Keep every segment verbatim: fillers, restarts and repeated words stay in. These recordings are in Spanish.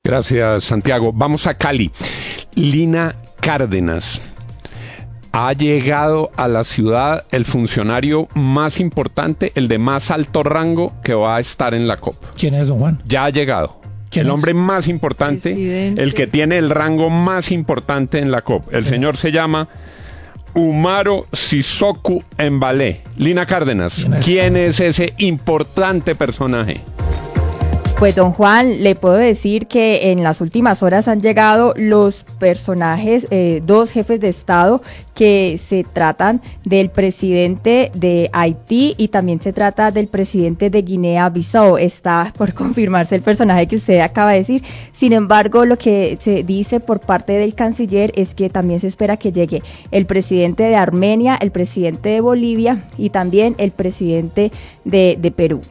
Gracias, Santiago. Vamos a Cali. Lina Cárdenas. Ha llegado a la ciudad el funcionario más importante, el de más alto rango que va a estar en la COP. ¿Quién es, don Juan? Ya ha llegado. El es? hombre más importante, Presidente. El que tiene el rango más importante en la COP. El ¿Qué? señor se llama Umaro Sissoko Embalo. Lina Cárdenas, ¿quién es? ¿quién es ese importante personaje? Pues don Juan, le puedo decir que en las últimas horas han llegado los personajes, eh, dos jefes de Estado, que se tratan del presidente de Haití y también se trata del presidente de Guinea-Bissau. Está por confirmarse el personaje que usted acaba de decir. Sin embargo, lo que se dice por parte del canciller es que también se espera que llegue el presidente de Armenia, el presidente de Bolivia y también el presidente de, de Perú.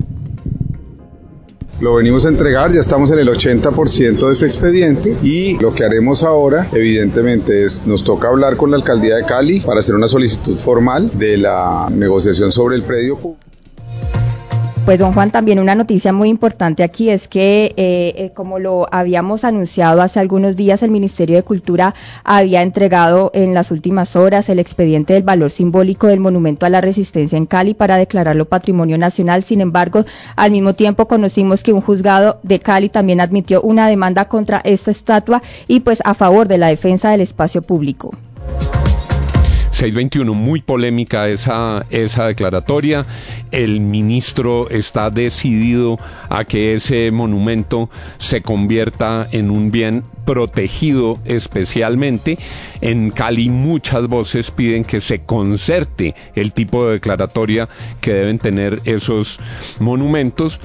Lo venimos a entregar, ya estamos en el ochenta por ciento de ese expediente y lo que haremos ahora, evidentemente, es nos toca hablar con la alcaldía de Cali para hacer una solicitud formal de la negociación sobre el predio público. Pues don Juan, también una noticia muy importante aquí es que, eh, eh, como lo habíamos anunciado hace algunos días, el Ministerio de Cultura había entregado en las últimas horas el expediente del valor simbólico del Monumento a la Resistencia en Cali para declararlo Patrimonio Nacional. Sin embargo, al mismo tiempo conocimos que un juzgado de Cali también admitió una demanda contra esta estatua y pues a favor de la defensa del espacio público. seiscientos veintiuno, muy polémica esa, esa declaratoria. El ministro está decidido a que ese monumento se convierta en un bien protegido especialmente. En Cali muchas voces piden que se concerte el tipo de declaratoria que deben tener esos monumentos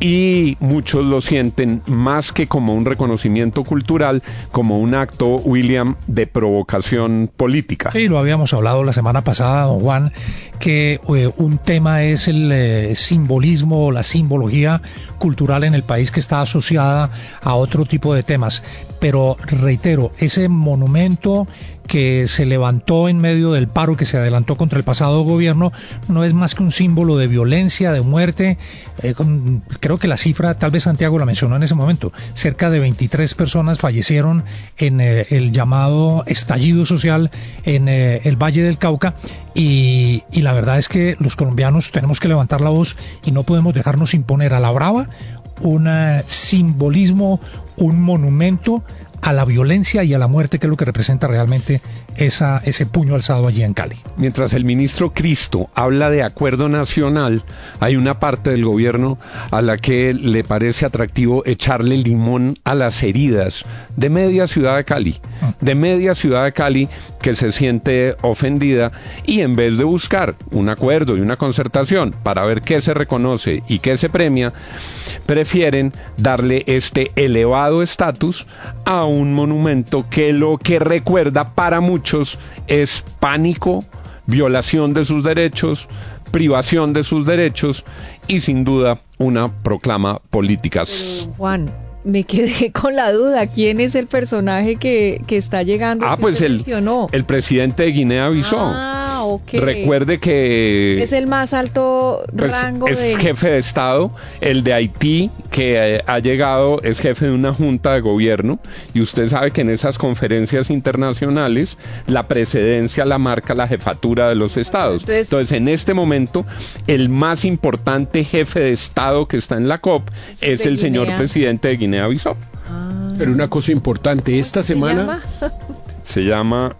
y muchos lo sienten más que como un reconocimiento cultural, como un acto, William, de provocación política. Sí, lo habíamos hablado la semana pasada, don Juan, que eh, un tema es el eh, simbolismo o la simbología cultural en el país que está asociada a otro tipo de temas. Pero reitero, ese monumento que se levantó en medio del paro que se adelantó contra el pasado gobierno no es más que un símbolo de violencia, de muerte. Eh, con, creo que la cifra, tal vez Santiago la mencionó en ese momento, cerca de veintitrés personas fallecieron en eh, el llamado estallido social en eh, el Valle del Cauca y, y la verdad es que los colombianos tenemos que levantar la voz y no podemos dejarnos imponer a la brava un uh, simbolismo, un monumento a la violencia y a la muerte, que es lo que representa realmente esa, ese puño alzado allí en Cali. Mientras el ministro Cristo habla de acuerdo nacional, hay una parte del gobierno a la que le parece atractivo echarle limón a las heridas de media ciudad de Cali, de media ciudad de Cali que se siente ofendida y en vez de buscar un acuerdo y una concertación para ver qué se reconoce y qué se premia, prefieren darle este elevado estatus a un monumento que lo que recuerda para muchos es pánico, violación de sus derechos, privación de sus derechos y sin duda una proclama política. Pero, Juan, me quedé con la duda, ¿quién es el personaje que, que está llegando? Ah, pues el, el presidente de Guinea-Bissau. Ah, ok. Recuerde que es el más alto pues, rango es de... jefe de Estado. El de Haití, que eh, ha llegado, es jefe de una junta de gobierno, y usted sabe que en esas conferencias internacionales la presidencia la marca la jefatura de los estados. Entonces, Entonces en este momento, el más importante jefe de Estado que está en la COP es, es el Guinea. señor presidente de Guinea Bissau. Ah. Pero una cosa importante, esta ¿Se semana llama? se llama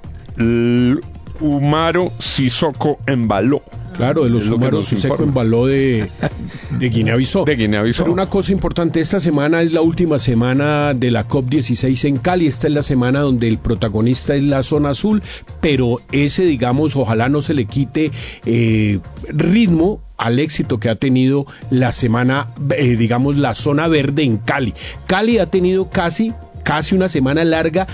L- Umaro Sissoko Embalo. Claro, de los Umaro Sissoko Embalo de, de Guinea-Bissau. De Guinea-Bissau. Pero una cosa importante, esta semana es la última semana de la COP dieciséis en Cali. Esta es la semana donde el protagonista es la zona azul, pero ese, digamos, ojalá no se le quite eh, ritmo al éxito que ha tenido la semana, eh, digamos, la zona verde en Cali. Cali ha tenido casi, casi una semana larga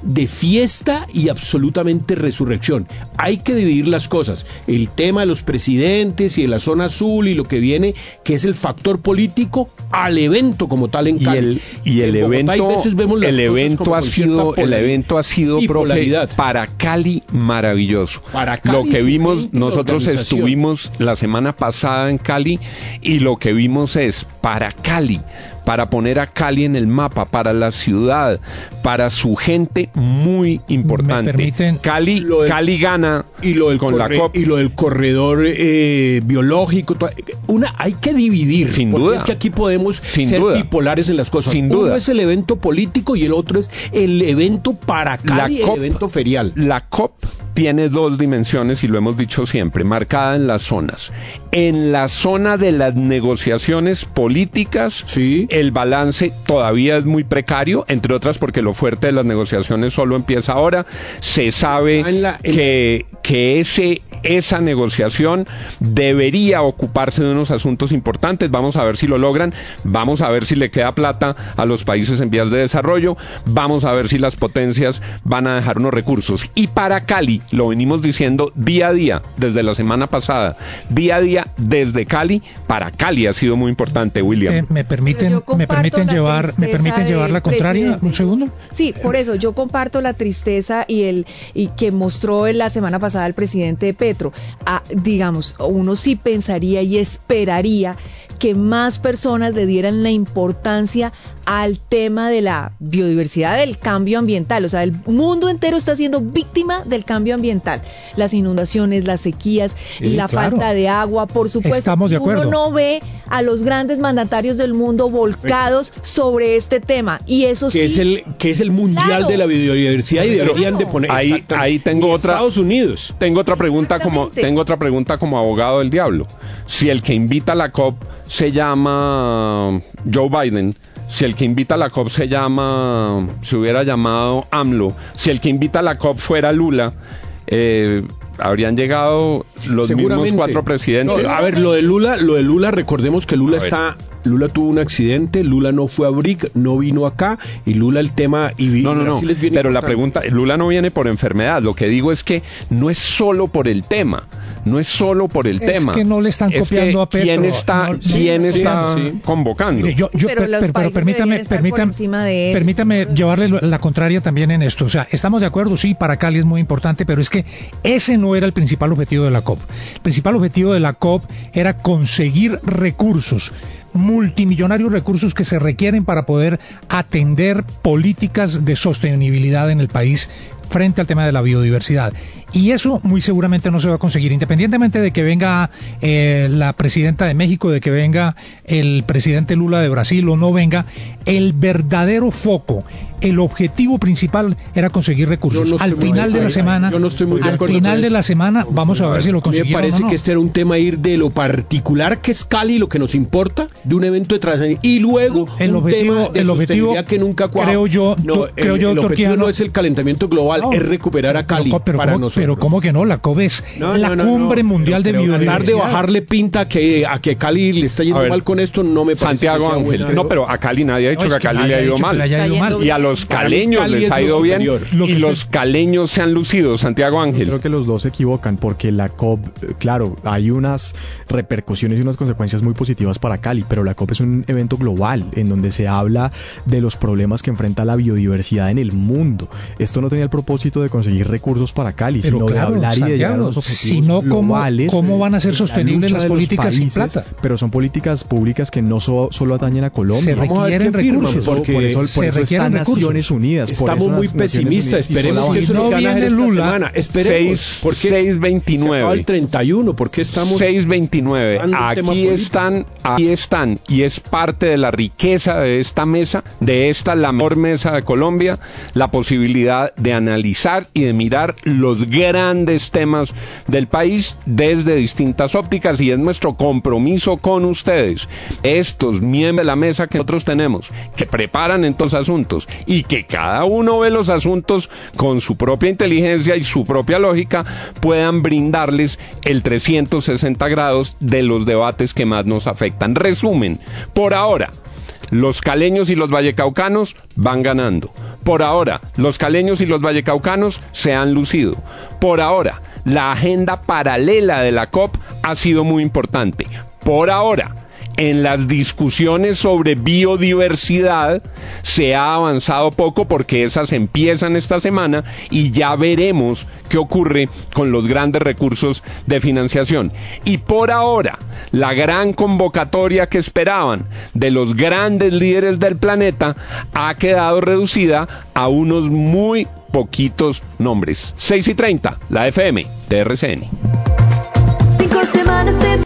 de fiesta y absolutamente resurrección. Hay que dividir las cosas. El tema de los presidentes y de la zona azul y lo que viene, que es el factor político, al evento como tal en Cali. Y el, y el en evento, Bogotá, veces vemos las el cosas evento como ha con cierta sido, el evento ha sido, profe, bipolaridad. para Cali maravilloso. Para Cali, lo que su vimos, gente y nosotros organización. estuvimos la semana pasada en Cali y lo que vimos es para Cali, para poner a Cali en el mapa, para la ciudad, para su gente, muy importante. ¿Me permiten? Cali, Lo del- Cali gana y lo del con corre- la COP. y lo del corredor eh, biológico, to- una hay que dividir, Sin porque duda. es que aquí podemos Sin ser duda. bipolares en las cosas. Sin Uno duda. es el evento político y el otro es el evento para Cali, La COP- el evento ferial. La COP tiene dos dimensiones y lo hemos dicho siempre, marcada en las zonas. En la zona de las negociaciones políticas, Sí. el balance todavía es muy precario, entre otras porque lo fuerte de las negociaciones solo empieza ahora. Se sabe Está en la- en- que, que ese, esa negociación debería ocuparse de unos asuntos importantes. Vamos a ver si lo logran, vamos a ver si le queda plata a los países en vías de desarrollo, vamos a ver si las potencias van a dejar unos recursos. Y para Cali, lo venimos diciendo día a día, desde la semana pasada, día a día desde Cali, para Cali ha sido muy importante, William. Eh, me permiten, Yo comparto me permiten la llevar, me tristeza permiten llevar del la contraria, presidente. un segundo. Sí, por eso yo comparto la tristeza y el y que mostró en la semana pasada el presidente Petro. Ah, digamos, uno sí pensaría y esperaría que más personas le dieran la importancia al tema de la biodiversidad, del cambio ambiental. O sea, el mundo entero está siendo víctima del cambio ambiental. Las inundaciones, las sequías, Sí, la claro. falta de agua, por supuesto. Estamos de Y acuerdo. Uno no ve a los grandes mandatarios del mundo volcados sobre este tema. Y eso sí. Que es el que es el mundial Claro. de la biodiversidad y Claro. deberían de poner Ahí- exactamente. ahí tengo Y otra- Estados Unidos. Tengo otra pregunta como Exactamente. tengo otra pregunta como abogado del diablo. Si el que invita a la COP se llama Joe Biden, si el que invita a la COP se llama, se hubiera llamado AMLO, si el que invita a la COP fuera Lula, eh, habrían llegado los mismos Seguramente. cuatro presidentes. No, a ver, lo de Lula, lo de Lula, recordemos que Lula A ver. está, Lula tuvo un accidente, Lula no fue a B R I C, no vino acá, y Lula el tema, y No, no, no, Brasil es bien pero la importante. pregunta, Lula no viene por enfermedad, lo que digo es que no es solo por el tema, no es solo por el Es tema. que no le están Es copiando que a Petro. ¿Quién está, No, no, quién sí, está sí. convocando? Mire, yo, yo, Pero per- los per- pero países permítame, deberían estar por permítame, encima de eso. permítame llevarle lo- la contraria también en esto. O sea, estamos de acuerdo, sí, para Cali es muy importante, pero es que ese no era el principal objetivo de la COP. El principal objetivo de la COP era conseguir recursos, multimillonarios recursos que se requieren para poder atender políticas de sostenibilidad en el país frente al tema de la biodiversidad. Y eso muy seguramente no se va a conseguir, independientemente de que venga eh, la presidenta de México, de que venga el presidente Lula de Brasil o no venga, el verdadero foco, el objetivo principal era conseguir recursos. Yo no Al estoy muy final de de la acuerdo. semana, Yo no estoy muy de al acuerdo final con de eso. la semana, vamos a ver si lo A mí me consiguieron parece o no. que este era un tema ir de lo particular que es Cali, lo que nos importa, de un evento de trascendencia, y luego El un objetivo- tema de el objetivo, sostenibilidad que nunca cuaja. creo yo, no, do- el, creo yo, el doctor objetivo Quijano- no es el calentamiento global, No, es recuperar a Cali Pero, pero, para ¿cómo, nosotros. pero ¿cómo que no? La COP es No, la no, no, cumbre no, mundial pero- de pero biodiversidad. tratar de bajarle pinta a que, a que Cali le está yendo A ver, mal con esto no me parece Santiago que sea Ángel. buena. No, pero a Cali nadie ha dicho No, que es a Cali nadie le ha ha ido dicho que mal. le haya Está ido yendo mal. Y a los Para mí caleños Cali les es ha lo ido bien. superior. Lo Y que los usted- caleños se han lucido, Santiago Yo Ángel. creo que los dos se equivocan porque la COP, eh, claro, hay unas repercusiones y unas consecuencias muy positivas para Cali, pero la COP es un evento global en donde se habla de los problemas que enfrenta la biodiversidad en el mundo. Esto no tenía el propósito de conseguir recursos para Cali, Pero sino claro, de hablar y de llegar a Santiago, los objetivos si no, ¿cómo- globales. cómo van a ser de la sostenibles lucha las de los políticas sin países, plata? Pero son políticas públicas que no so- solo atañen a Colombia. Se Vamos a ver requieren qué firman, recursos. porque por eso, por se eso requieren está recursos. Naciones Unidas. por Estamos eso muy las Naciones pesimistas, Unidas hizo esperemos la que eso Si lo no gane viene esta Lula, semana. Esperemos, seis- porque seis veintinueve. se acaba el treinta y uno, porque estamos seis veintinueve. dando un tema Aquí político. están, aquí están, y es parte de la riqueza de esta mesa, de esta la mejor mesa de Colombia, la posibilidad de analizar y de mirar los grandes temas del país desde distintas ópticas, y es nuestro compromiso con ustedes, estos miembros de la mesa que nosotros tenemos, que preparan estos asuntos y que cada uno ve los asuntos con su propia inteligencia y su propia lógica, puedan brindarles el trescientos sesenta grados de los debates que más nos afectan. Resumen, por ahora, los caleños y los vallecaucanos van ganando. Por ahora, los caleños y los vallecaucanos se han lucido. Por ahora, la agenda paralela de la COP ha sido muy importante. Por ahora, en las discusiones sobre biodiversidad se ha avanzado poco porque esas empiezan esta semana y ya veremos qué ocurre con los grandes recursos de financiación. Y por ahora, la gran convocatoria que esperaban de los grandes líderes del planeta ha quedado reducida a unos muy poquitos nombres. seis y treinta, la F M, de R C N. Cinco semanas de